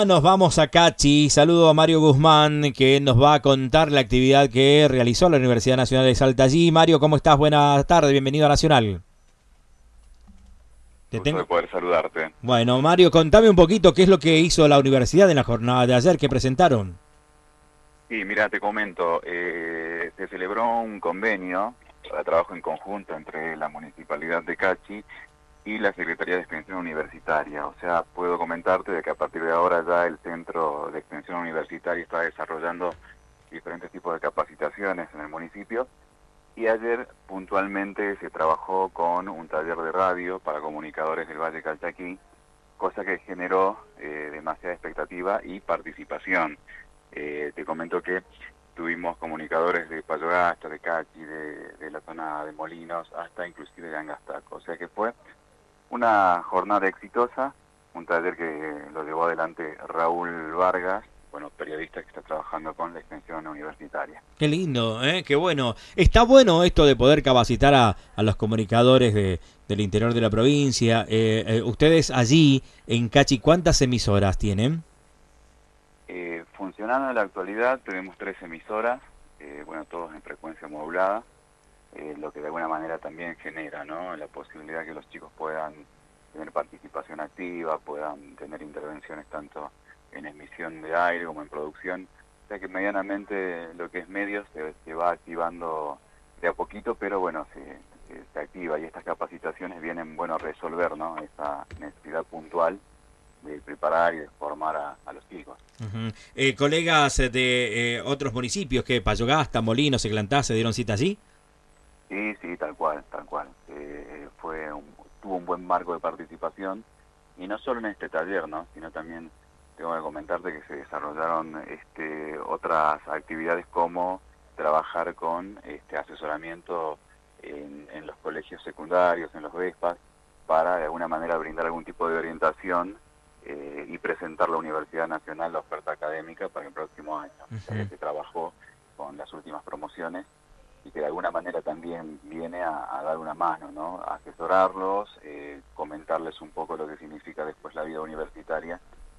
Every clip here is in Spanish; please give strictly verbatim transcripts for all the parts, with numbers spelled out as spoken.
Nos vamos a Cachi. Saludo a Mario Guzmán, que nos va a contar la actividad que realizó la Universidad Nacional de Salta allí. Mario, ¿cómo estás? Buenas tardes, bienvenido a Nacional. Te Gusto de tengo. poder saludarte. Bueno, Mario, contame un poquito qué es lo que hizo la universidad en la jornada de ayer que presentaron. Sí, mira, te comento, eh, se celebró un convenio para trabajo en conjunto entre la Municipalidad de Cachi y la Secretaría de Extensión Universitaria. O sea, puedo comentarte de que a partir de ahora ya el Centro de Extensión Universitaria está desarrollando diferentes tipos de capacitaciones en el municipio. Y ayer puntualmente se trabajó con un taller de radio para comunicadores del Valle Calchaquí, cosa que generó eh, demasiada expectativa y participación. Eh, te comento que tuvimos comunicadores de Payogasta, de Cachi, de, de la zona de Molinos, hasta inclusive de Angastaco. O sea que fue una jornada exitosa, un taller que lo llevó adelante Raúl Vargas, bueno, periodista que está trabajando con la extensión universitaria. Qué lindo, ¿eh? Qué bueno. Está bueno esto de poder capacitar a, a los comunicadores de, del interior de la provincia. Eh, eh, ustedes allí, en Cachi, ¿cuántas emisoras tienen? Eh, funcionando en la actualidad tenemos tres emisoras, eh, bueno, todos en frecuencia modulada, eh, lo que de alguna manera también genera, ¿no?, la posibilidad que los chicos puedan tener participación activa, puedan tener intervenciones tanto en emisión de aire como en producción. O sea que medianamente lo que es medios se, se va activando de a poquito, pero bueno, se, se, se activa, y estas capacitaciones vienen, bueno, a resolver, ¿no?, esa necesidad puntual de preparar y de formar a, a los chicos. Uh-huh. Eh, colegas de eh, otros municipios, que Payogasta, Molinos, Seclantá, ¿se dieron cita allí? Sí, sí, tal cual, tal cual. Eh, fue un, tuvo un buen marco de participación, y no solo en este taller, ¿no?, sino también tengo que comentarte que se desarrollaron este, otras actividades, como trabajar con este asesoramiento en, en los colegios secundarios, en los VESPAS, para de alguna manera brindar algún tipo de orientación eh, y presentar la Universidad Nacional la oferta académica para el próximo año. O sea que Uh-huh. se trabajó con las últimas promociones, y que de alguna manera también viene a, a dar una mano, ¿no?, a asesorarlos, eh, comentarles un poco lo que significa después la vida universitaria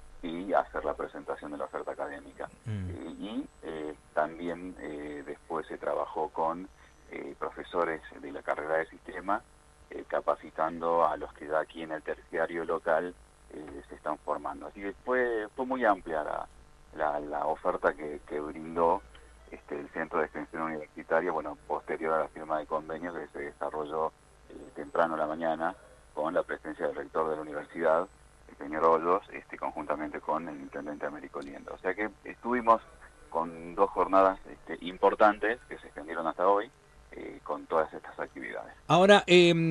y hacer la presentación de la oferta académica. Mm. Eh, y eh, también eh, después se trabajó con eh, profesores de la carrera de sistema, eh, capacitando a los que ya aquí en el terciario local eh, se están formando. Así que fue, fue muy amplia la, la, la oferta que, que brindó este, el Centro de Extensión Universitaria, bueno, posterior a la firma de convenio que se desarrolló eh, temprano a la mañana, con la presencia del rector de la universidad, el señor Hoyos, este, conjuntamente con el intendente Américo Liendo. O sea que estuvimos con dos jornadas este, importantes que se extendieron hasta hoy, eh, con todas estas actividades. Ahora,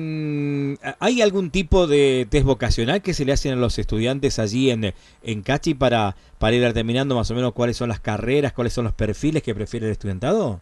eh, ¿hay algún tipo de test vocacional que se le hacen a los estudiantes allí en, en Cachi para, para ir determinando más o menos cuáles son las carreras, cuáles son los perfiles que prefiere el estudiantado?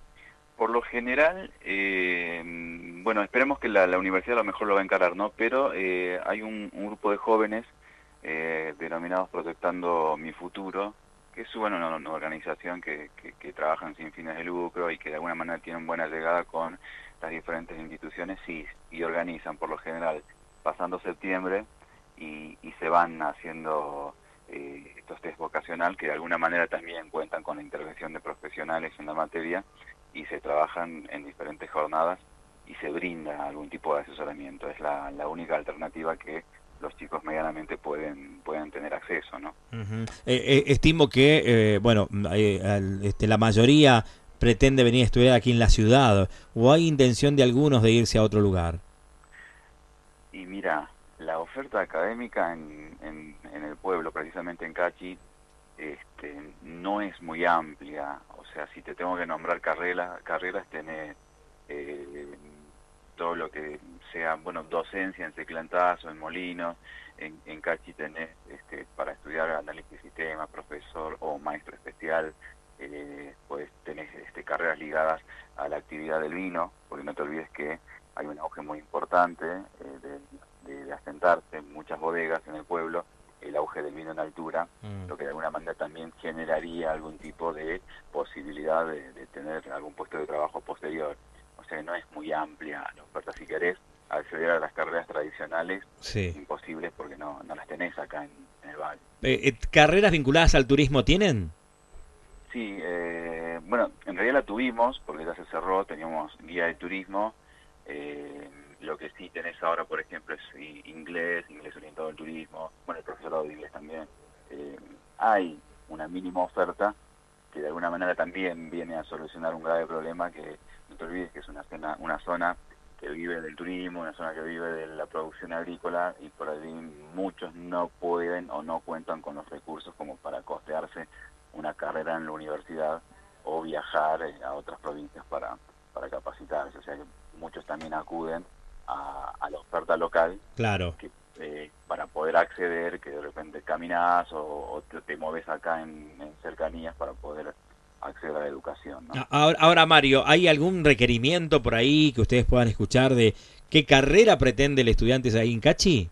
Por lo general, eh, bueno, esperemos que la, la universidad a lo mejor lo va a encarar, ¿no? Pero eh, hay un, un grupo de jóvenes eh, denominados Proyectando Mi Futuro, que es bueno, una, una organización que, que, que trabajan sin fines de lucro y que de alguna manera tienen buena llegada con las diferentes instituciones, y, y organizan por lo general pasando septiembre, y, y se van haciendo eh, estos test vocacional, que de alguna manera también cuentan con la intervención de profesionales en la materia, y se trabajan en diferentes jornadas y se brinda algún tipo de asesoramiento. Es la, la única alternativa que los chicos medianamente pueden, pueden tener acceso, ¿no? Uh-huh. Eh, eh, estimo que, eh, bueno, eh, al- este, la mayoría pretende venir a estudiar aquí en la ciudad, o hay intención de algunos de irse a otro lugar. Y mira, la oferta académica en, en, en el pueblo, precisamente en Cachi, este, no es muy amplia. O sea, si te tengo que nombrar carreras, carreras tenés eh, todo lo que sea, bueno, docencia en Seclantazo, en Molinos, en, en Cachi tenés este, para estudiar análisis de sistema, profesor o maestro especial, eh, pues tenés este, carreras ligadas a la actividad del vino, porque no te olvides que hay un auge muy importante eh, de, de, de asentarse en muchas bodegas en el pueblo, el auge del vino en altura, Mm. lo que de alguna manera también generaría algún tipo de posibilidad de, de tener algún puesto de trabajo posterior. O sea, no es muy amplia la oferta. Si querés acceder a las carreras tradicionales, Sí. imposible, porque no, no las tenés acá en, en el valle. Eh, ¿Carreras vinculadas al turismo tienen? Sí, eh, bueno, en realidad la tuvimos, porque ya se cerró, teníamos guía de turismo. Eh, lo que sí tenés ahora, por ejemplo, es inglés, inglés orientado al turismo, bueno, el profesorado de inglés también. Eh, hay una mínima oferta que de alguna manera también viene a solucionar un grave problema, que no te olvides que es una zona, una zona que vive del turismo, una zona que vive de la producción agrícola, y por ahí muchos no pueden o no cuentan con los recursos como para costearse una carrera en la universidad o viajar a otras provincias para, para capacitarse. O sea que muchos también acuden a, a la oferta local, claro, que, eh, para poder acceder, que de repente caminás o, o te, te moves acá en, en cercanías para poder acceder a la educación, ¿no? Ahora, ahora, Mario, ¿hay algún requerimiento por ahí que ustedes puedan escuchar de qué carrera pretende el estudiante ahí en Cachi?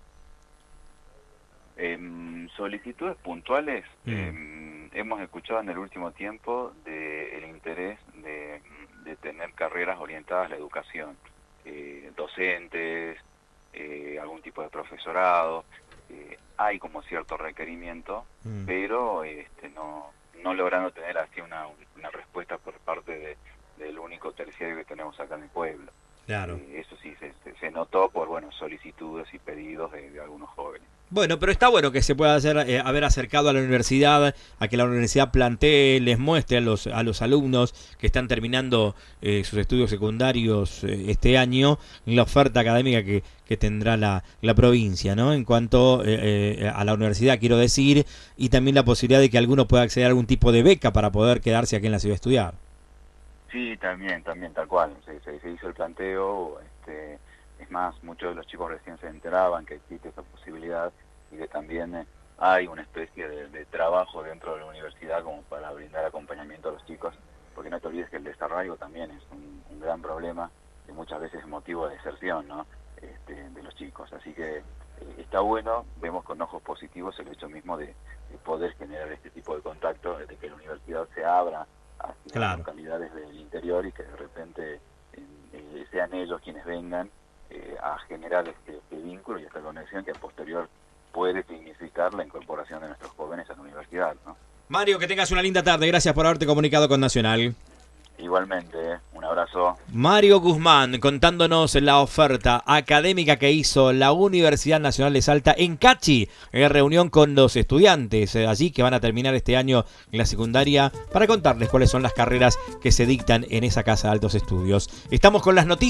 Eh, solicitudes puntuales, Mm. eh, hemos escuchado en el último tiempo de el interés de, de tener carreras orientadas a la educación, eh, docentes, eh, algún tipo de profesorado. Eh, hay como cierto requerimiento, mm. pero este, no, no logrando tener así una, una respuesta por parte de, del único terciario que tenemos acá en el pueblo. Claro. Eh, eso sí se, se, se notó por bueno solicitudes y pedidos de, de algunos jóvenes. Bueno, pero está bueno que se pueda hacer, eh, haber acercado a la universidad, a que la universidad plantee, les muestre a los, a los alumnos que están terminando eh, sus estudios secundarios eh, este año, la oferta académica que, que tendrá la, la provincia, ¿no? En cuanto eh, eh, a la universidad, quiero decir, y también la posibilidad de que alguno pueda acceder a algún tipo de beca para poder quedarse aquí en la ciudad a estudiar. Sí, también, también, tal cual. Se, se, se hizo el planteo, este, es más, muchos de los chicos recién se enteraban que existe esa posibilidad y que también eh, hay una especie de, de trabajo dentro de la universidad como para brindar acompañamiento a los chicos, porque no te olvides que el desarraigo también es un, un gran problema que muchas veces es motivo de deserción, ¿no? Este, de los chicos. Así que eh, está bueno, vemos con ojos positivos el hecho mismo de, de poder generar este tipo de contacto, de que la universidad se abra hacia claro. localidades del interior y que de repente eh, sean ellos quienes vengan eh, a generar este, este vínculo y esta conexión que a posterior puede significar la incorporación de nuestros jóvenes a la universidad, ¿no? Mario, que tengas una linda tarde. Gracias por haberte comunicado con Nacional. Igualmente, un abrazo. Mario Guzmán contándonos la oferta académica que hizo la Universidad Nacional de Salta en Cachi, en reunión con los estudiantes allí que van a terminar este año en la secundaria, para contarles cuáles son las carreras que se dictan en esa casa de altos estudios. Estamos con las noticias.